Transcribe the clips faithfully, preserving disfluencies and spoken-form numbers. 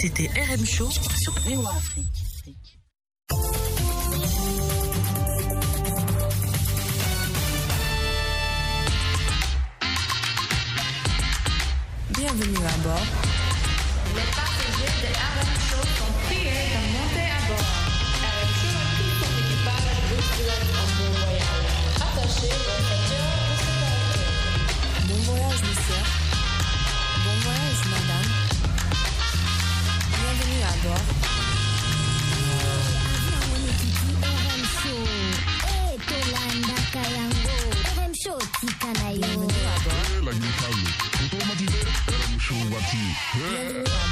C'était R M Show sur V O A Afrique. Bienvenue à bord. Les passagers de R M Show sont priés de monter à bord. R M Show et tout son équipage vous souhaitent un bon voyage. Attachez vos ceintures de sécurité. Bon voyage, monsieur. Bon voyage, madame. Bienvenue à bord. Bienvenue à bord. Bienvenue à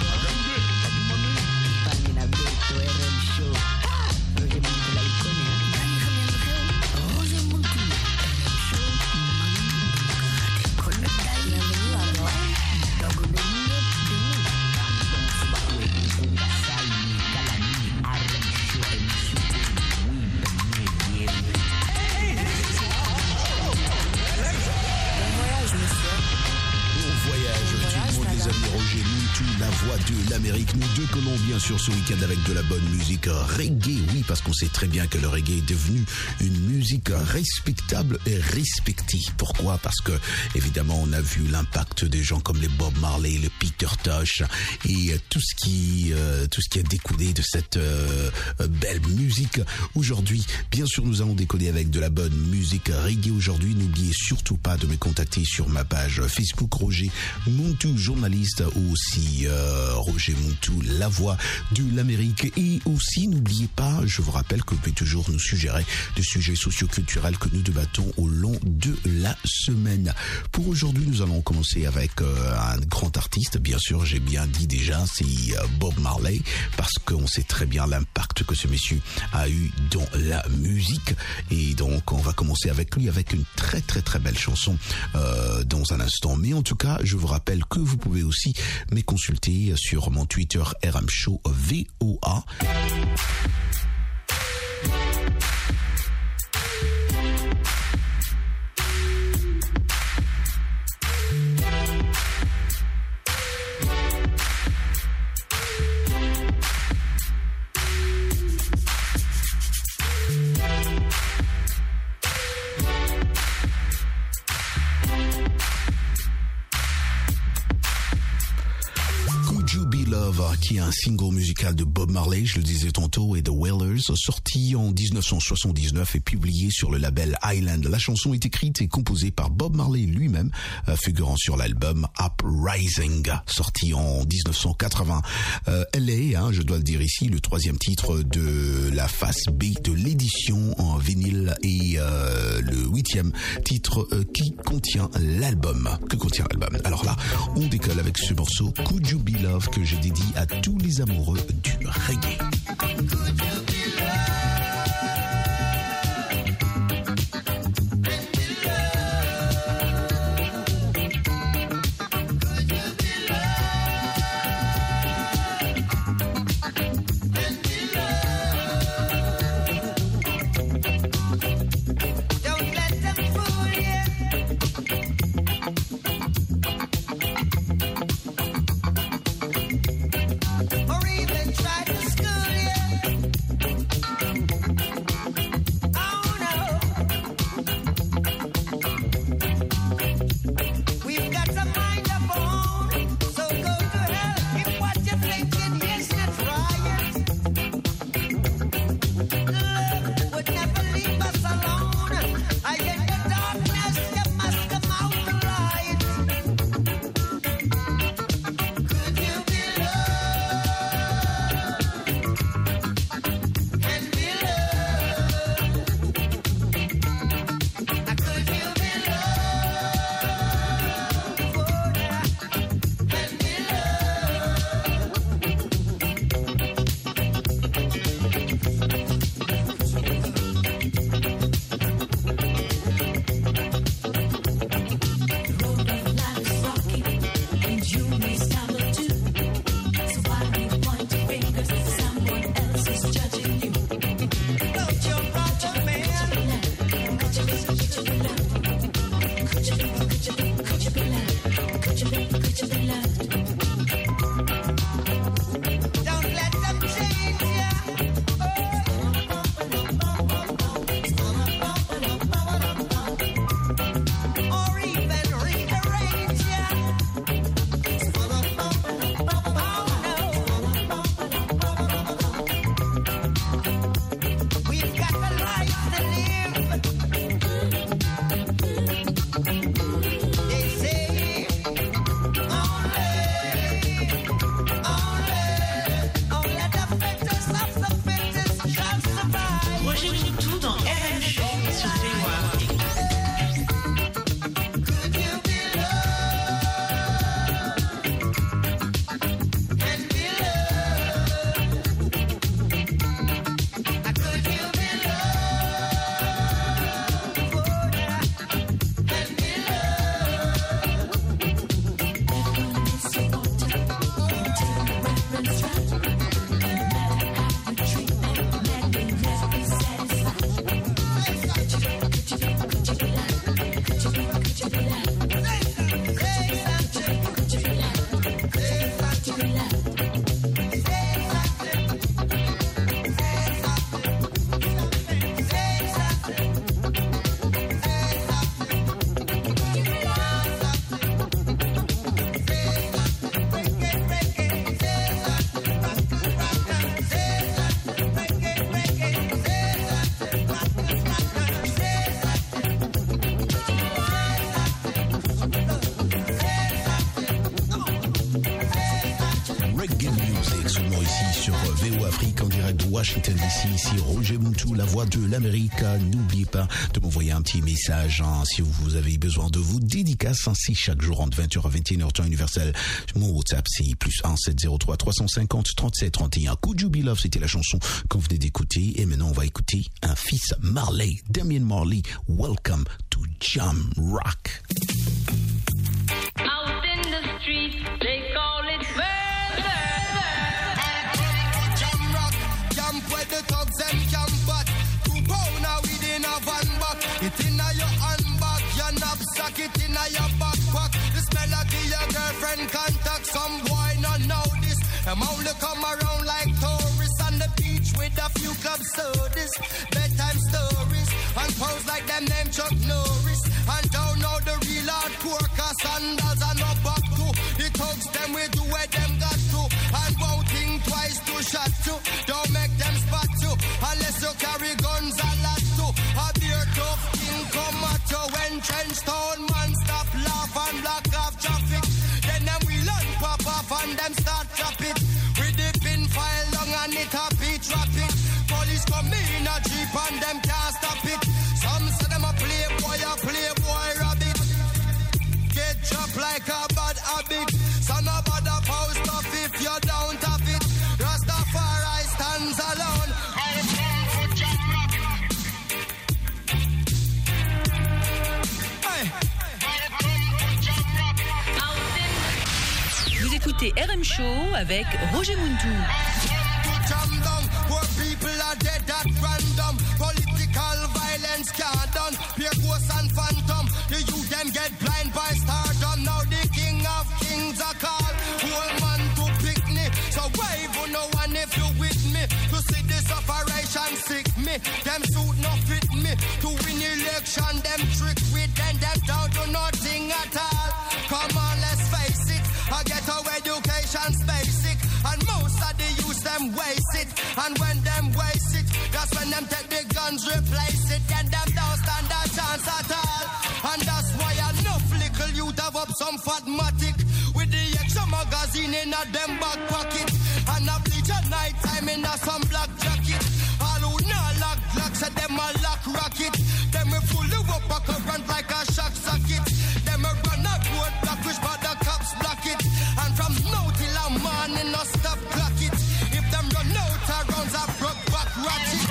La voix de l'Amérique, nous décollons bien sûr ce week-end avec de la bonne musique reggae, oui, parce qu'on sait très bien que le reggae est devenu une musique respectable et respectée. Pourquoi? Parce que, évidemment, on a vu l'impact des gens comme les Bob Marley, le Peter Tosh et tout ce qui, euh, tout ce qui a découlé de cette euh, belle musique. Aujourd'hui, bien sûr, nous allons décoller avec de la bonne musique reggae aujourd'hui. N'oubliez surtout pas de me contacter sur ma page Facebook Roger Montou, journaliste, ou aussi euh, Roger Montou, la voix de l'Amérique. Et aussi, n'oubliez pas, je vous rappelle que vous pouvez toujours nous suggérer des sujets socioculturels que nous débattons au long de la semaine. Pour aujourd'hui, nous allons commencer avec euh, un grand artiste. Bien sûr, j'ai bien dit déjà, c'est euh, Bob Marley, parce qu'on sait très bien l'impact que ce monsieur a eu dans la musique. Et donc, on va commencer avec lui, avec une très très très belle chanson euh, dans un instant. Mais en tout cas, je vous rappelle que vous pouvez aussi me consulter sur mon Twitter R M Show V O A. Qui est un single musical de Bob Marley, je le disais tantôt, et The Wailers, sorti en dix-neuf cent soixante-dix-neuf et publié sur le label Island. La chanson est écrite et composée par Bob Marley lui-même, figurant sur l'album Uprising, sorti en dix-neuf cent quatre-vingts. Euh, elle est, hein, je dois le dire ici, le troisième titre de la face B de l'édition en vinyle et euh, le huitième titre euh, qui contient l'album. Que contient l'album? Alors là, on décolle avec ce morceau Could You Be Love que je dédie à tous les amoureux du reggae. Or even try to school you. C'est seulement ici sur V O Afrique en direct de Washington D C. Ici Roger Muntu, la voix de l'Amérique. N'oubliez pas de m'envoyer un petit message hein, si vous avez besoin de vous dédicaces ainsi chaque jour entre vingt heures à vingt et une heures temps universel. Mon WhatsApp c'est plus un sept zéro trois trois cent cinquante trente-sept trente et un. Could You Be Love, c'était la chanson qu'on venait d'écouter. Et maintenant on va écouter un fils Marley, Damian Marley. Welcome to Jam Rock. Out in the street, they call it murder. Jam rock, camp where the thugs them camp back. Two pounder within a van back. It inna your handbag, your knapsack, it inna your backpack. This melody your girlfriend contact. Some boy not know this. Them only come around like tourists on the beach with a few club sodas, bedtime stories, and pose like them name Chuck Norris. And don't know the real hardcore, cause sandals are no back to. The thugs them we do where them got to. And won't think twice to shot to. Don't make them spot you, unless you carry guns a lot to. A beer tough king come at you when trench town man stop laugh and block off traffic. Then them we learn pop off and them start drop it. With the pin file long and it a beat rapid. Police come in a jeep and them can't stop it. Some say them a playboy, a playboy rabbit. Get dropped like a bad habit. Son of a the post off if you don't have it. Rastafari stands alone. Vous écoutez R M Show avec Roger Muntu. Jam down, poor people are dead at random. Political violence can't done. Pure ghosts and phantom. The youth them get blind by stardom. Now the king of kings are called. Whole man to picnic. So wave on no one if you with me. To see this operation sick me. Them suit no fit me. To win election, them trick with them. Them down to nothing at all. Come on, let's face it. I get our education's basic. And most of the youth them waste it. And when them waste it, that's when them take the guns, replace it. Then them don't stand a chance at all. And that's why enough little youth have up some fatmatic. With the extra magazine in a them back pocket. And a bleach at night time in a some black jacket. All who not lock lock, say them a lock rocket. Them we full up a current like a shock socket. Them a run a road block which but the cops block it. And from now till a morning no stop clock it. If them run out of rounds a broke back ratchet.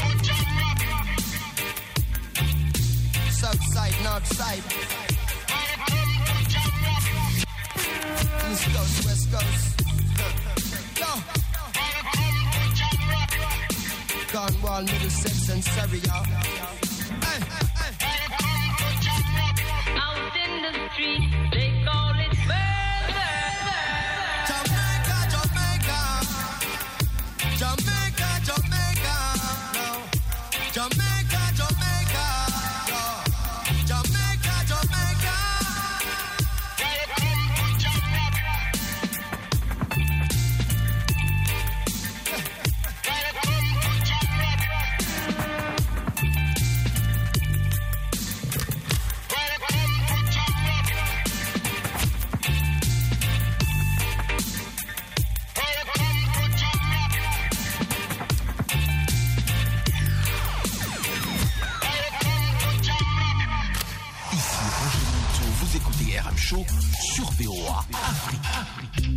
South side, north side. East coast, west coast. Yo. Cornwall, Middlesex and Surrey, y'all. Hey, hey. Out in the street, they call it murder. Jamaica, Jamaica. Jamaica, Jamaica. No. Jamaica, Jamaica. No. Jamaica, Jamaica. R M Show sur V O A Afrique.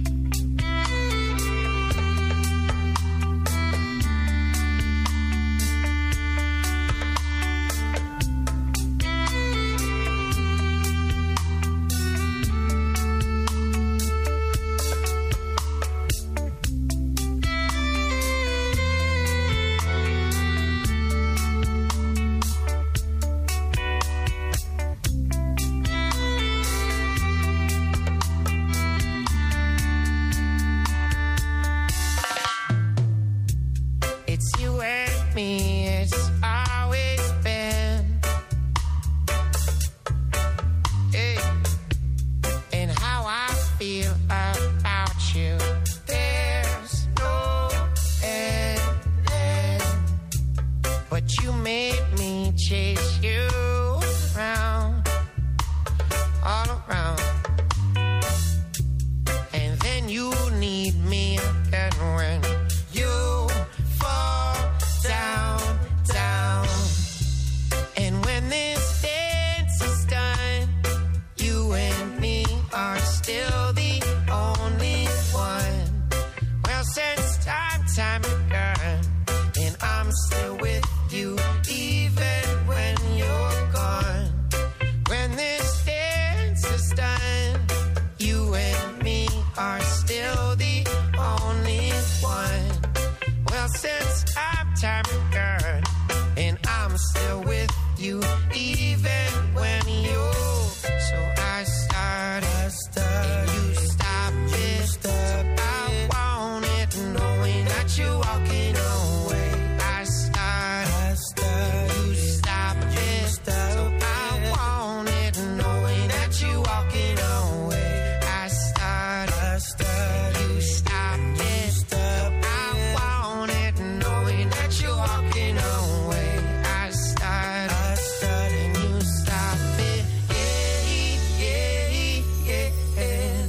when you fall down, down. And when this dance is done, you and me are still the only one. Well, since time, time begun, and I'm still with you, even when you're gone. When this dance is done, you and me are still the only one. Well, since time, time begun, and I'm still with you, even when you. So I start, I start, and you stop it. Stop I want it, knowing that you're walking away. I start, I start, you stop it. Stop so I want it, knowing that you're walking away. I start, I start, you stop it. Stop I want it, knowing that you're walking away. I start, I start, and you stop it. Yeah, yeah, yeah, yeah.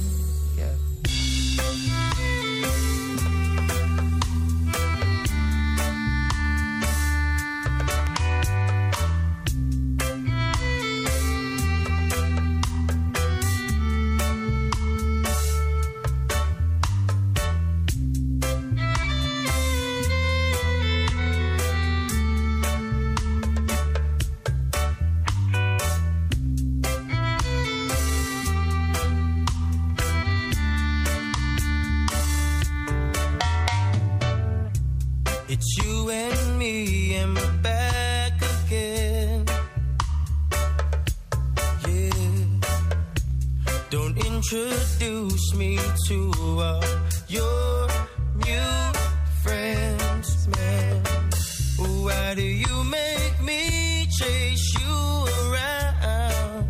It's you and me, and we're back again. Yeah. Don't introduce me to all your new friends, man. Why do you make me chase you around?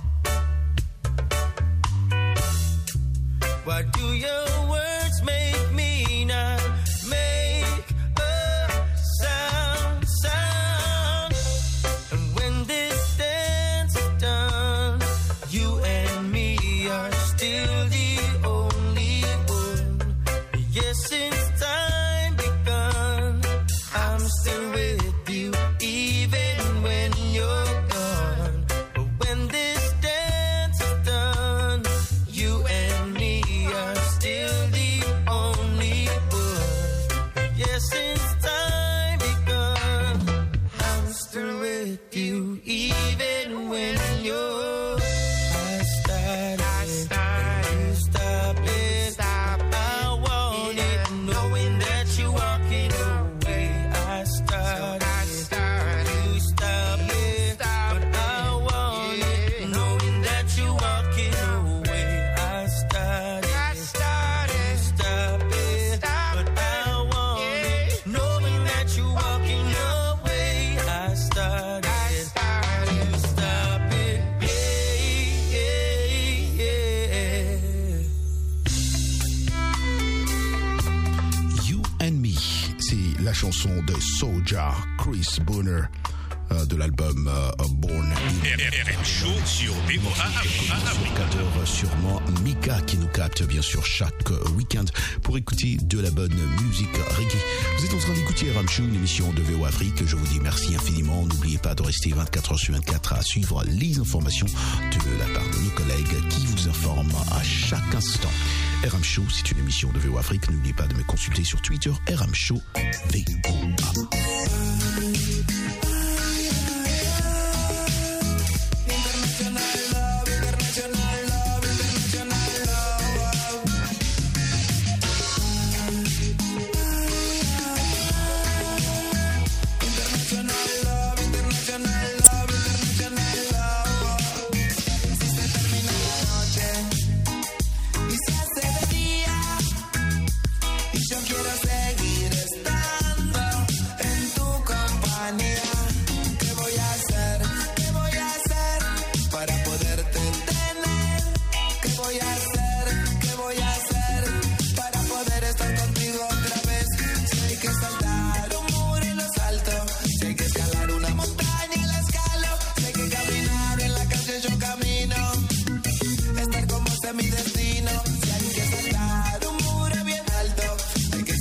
Why do your words make me not make a sound, sound? And when this dance is done, you and me are still the only one. Yes, since time begun, I'm still with you, even when you're gone. But when this dance is done, you and me are still the only one. Yes, since time begun, I'm still with you, even when you're. I started, I started, you stop it, stop. I want it, knowing that you're walking away. I started, I started, you stop it, but I want it, knowing that you're walking away. I started, I started, stop it, but I want it, knowing that you're walking away. I started, I started, you stop it, yeah, yeah, yeah. You and Me, c'est la chanson de Soulja, Chris Bonner, euh, de l'album euh, Born in R M Show sur B O A Africa. Sûrement Mika qui nous capte bien sûr chaque week-end pour écouter de la bonne musique reggae. Vous êtes en train d'écouter R M Show, une émission de V O Afrique. Je vous dis merci infiniment. N'oubliez pas de rester vingt-quatre heures sur vingt-quatre à suivre les informations de la part de nos collègues qui vous informent à chaque instant. R M Show, c'est une émission de V O Afrique. N'oubliez pas de me consulter sur Twitter, R M Show V O A. Mi destino, si hay que saltar un muro bien alto, hay que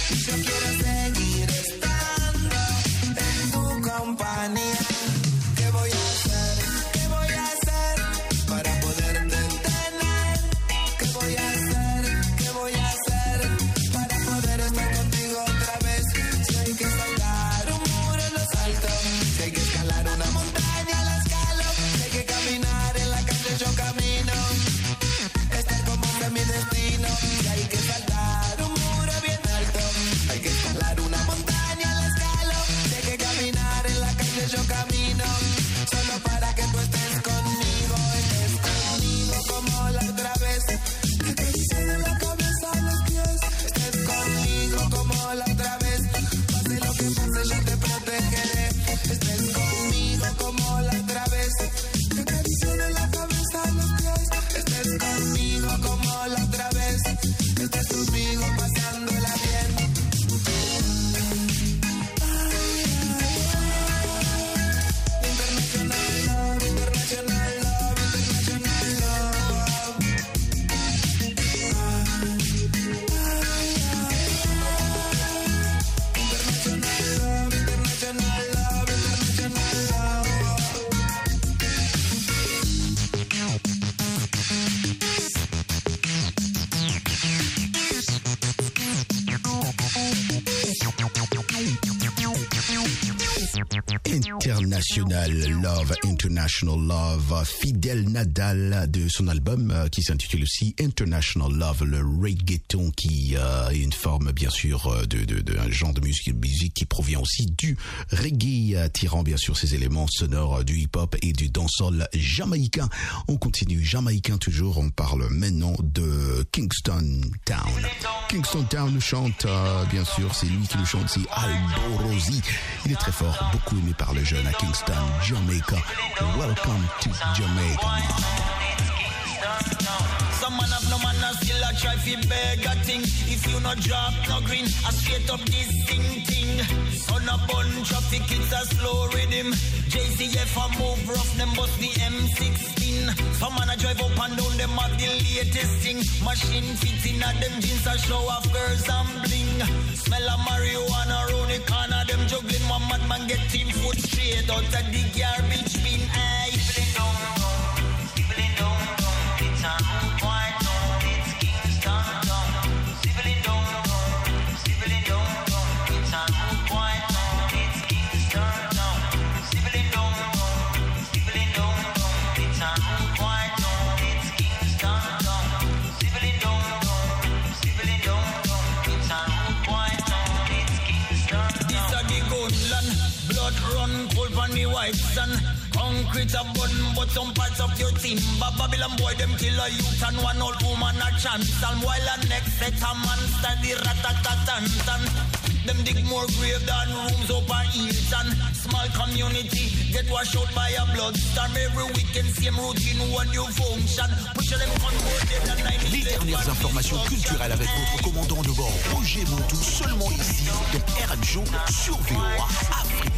Yo quiero seguir estando en tu compañía. ¿Qué voy a hacer? ¿Qué voy a hacer para poderte tener? ¿Qué voy a hacer? ¿Qué voy a hacer para poder estar contigo otra vez? Si hay que saltar un muro, lo salto. Si hay que escalar una montaña, la escalo. Si hay que caminar en la calle, yo camino. Estar con vos es mi destino. Si hay que saltar un muro bien alto, hay que escalar una montaña, la escalo. Si hay que caminar en la calle, yo camino. Solo para que tú estés conmigo, estés conmigo como la otra vez. Que te hice de la cabeza a los pies. Estés conmigo como la otra vez. Pase lo que pase, yo te protegeré. Estés conmigo como la otra vez. Que te hice de la cabeza a los pies. Estés conmigo como la otra vez. Estés conmigo pasándola bien. International love, international love, international love. International love, international love, international love. International Love, International Love, Fidel Nadal de son album euh, qui s'intitule aussi International Love, le reggaeton qui euh, est une forme bien sûr de, de, de un genre de musique, musique qui provient aussi du reggae, euh, tirant bien sûr ses éléments sonores du hip-hop et du dancehall jamaïcain. On continue, jamaïcain toujours, on parle maintenant de Kingston Town. Kingston Town nous chante, euh, bien sûr, c'est lui qui nous chante, c'est Alborosie. Il est très fort, beaucoup aimé par les jeunes à Kingston, Jamaica. Welcome to Jamaica. Some man have no man and still a try fi beg a thing. If you no drop no green, a straight up this thing thing. Son a bun traffic, it's a slow rhythm. J C F a move rough, them bust the M sixteen. Some man a drive up and down, them have the latest thing. Machine fits in at them jeans a show off girls and bling. Smell a marijuana round the corner, them juggling. One madman get him foot straight out of the garbage bin. Aye, feeling down, feeling down, it's a white town, it's Kingston town. Feeling down, feeling down, it's a white town, it's Kingston town. Feeling down, feeling down, it's a white town, it's Kingston town. Feeling down, feeling down, it's a white town, it's Kingston town. This a the gunland, blood run cold on the white sun. Concrete a bun, but some parts of your team. Babylon boy, them kill a youth and one old woman a chance. And while a next set a man study rat-a-tat-tan-tan. Them dig more grave than rooms up a Hilton. Small community get washed out by a bloodstorm. Every weekend same routine, one new function. Push them convert dead and nine. Les dernières informations culturelles avec votre commandant de bord, Roger Montou, seulement ici, dans R M Show sur V O A Afrique.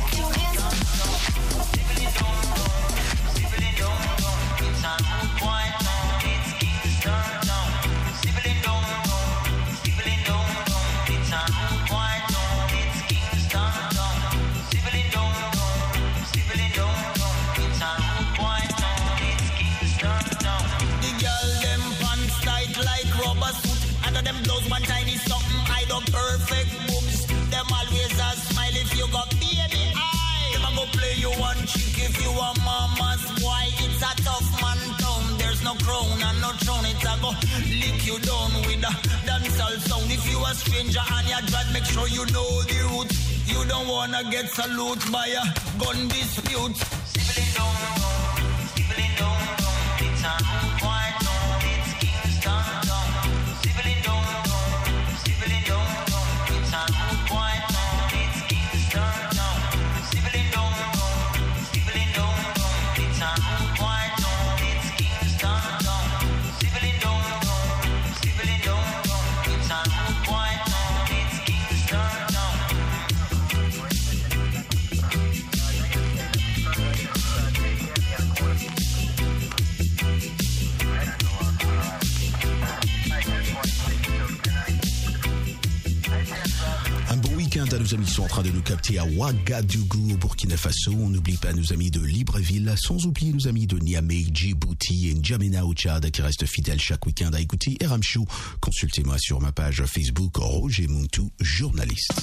One tiny something, I don't perfect boobs. Them always a smile if you got baby eye. Them a go play you one chick if you a mama's boy. It's a tough man town. There's no crown and no throne. It's a go lick you down with a dancehall sound. If you a stranger and you drive, make sure you know the route. You don't wanna get salute by a gun dispute. Sibling down, sibling down, it's a white town. It's Kingston town. Sibling down. nos amis sont en train de nous capter à Ouagadougou au Burkina Faso. On n'oublie pas nos amis de Libreville, sans oublier nos amis de Niamey, Djibouti et N'Djamena au Tchad qui restent fidèles chaque week-end à écouter R M Show. Consultez-moi sur ma page Facebook Roger Muntu, journaliste.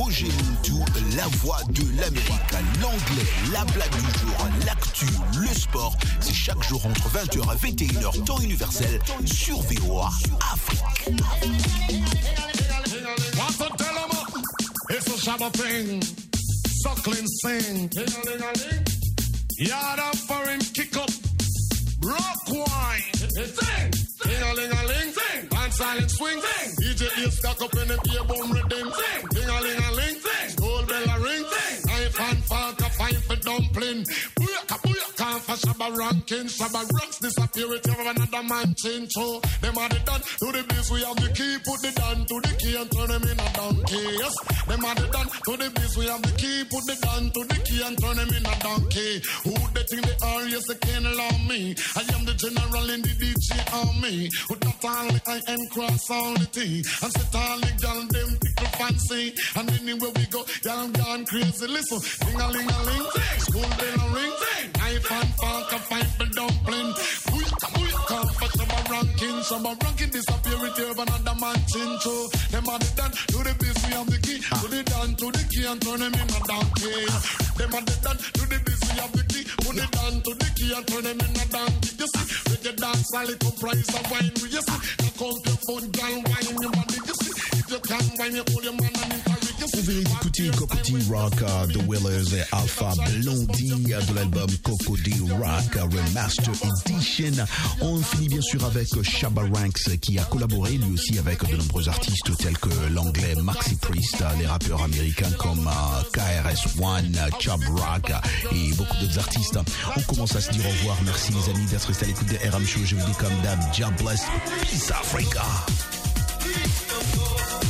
Roger Muntu, la voix de l'Amérique, l'anglais, la blague du jour, l'actu, le sport. C'est chaque jour entre vingt heures et vingt et une heures, temps universel, sur V O A Afrique. What to tell 'em? It's a Shabba thing. Suckling sing. Yard up for him, kick up. Rock wine. Sing. Ding-a-ling-a-ling. Sing. Dance silent swing. Sing. D J is stuck up in the beer boom rhythm. Sing. Ding-a-ling-a-ling. Sing. Gold bell a ring. Sing. Knife and fork a fine for dumpling. Booyaka, booyaka for Shabba ranking. Shabba rocks disappear with you another man change. So them are the done to the biz. We have the key. Put the down to the key and turn them in a donkey. Yes. Them are the done to the biz. We have the key. Put the down to the key and turn them in a donkey. Who they think they are? Yes, they can't allow me. I am the general in the D J army. With that all the I am cross all the T. And set all the gal them tickle fancy. And anywhere we go, y'all gone crazy. Listen, ding-a-ling-a-ling, school bell a ring, knife and fork a fight for dumpling. Booyaka, booyaka, for Shabba ranking. Shabba ranking disappear with you another man chin. So them are the done to the biz. We have the key. Put it down to the key and turn them in a donkey. Them are the done to the biz. We have the key. Put it down to the key and turn them in a donkey. You see, with the dance, all it comprise of wine. You see, you come to your foot, girl, wine your body. You see, if you can wine, you hold your man and interview. Vous venez d'écouter Cocody Rock, uh, The Willers et Alpha Blondie de l'album Cocody Rock Remaster Edition. On finit bien sûr avec Shabba Ranks qui a collaboré lui aussi avec de nombreux artistes tels que l'anglais Maxi Priest, les rappeurs américains comme uh, K R S One, Chubb Rock et beaucoup d'autres artistes. On commence à se dire au revoir. Merci les amis d'être restés à l'écoute de R M Show. Je vous dis comme d'hab, God bless, peace Africa.